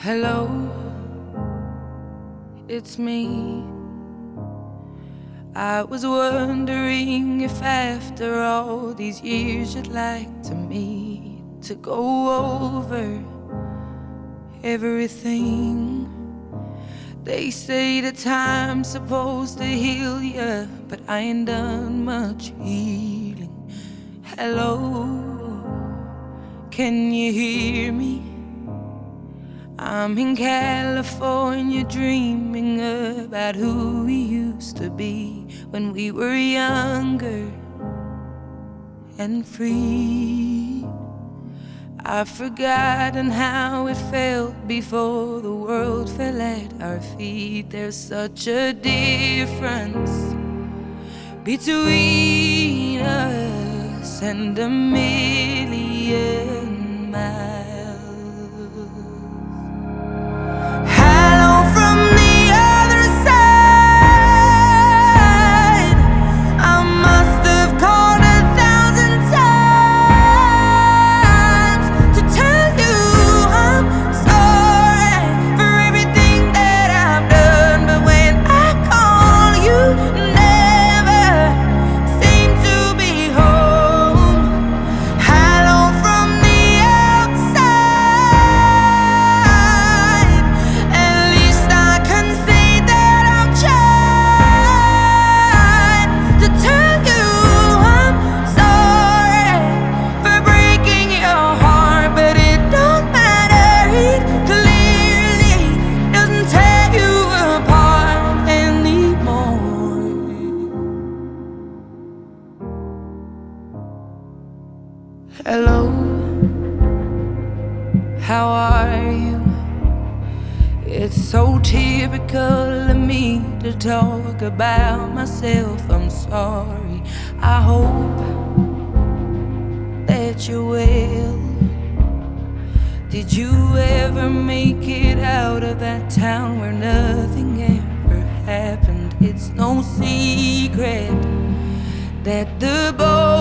Hello, it's me. I was wondering if after all these years you'd like to meet to go over everything. They say that time's supposed to heal ya, but I ain't done much healing. Hello, can you hear me? I'm in California dreaming about who we used to be when we were younger and free. I've forgotten how it felt before the world fell at our feet. There's such a difference between us and a million miles. Hello, how are you? It's so typical of me to talk about myself. I'm sorry. I hope that you're well. Did you ever make it out of that town where nothing ever happened? It's no secret that the boy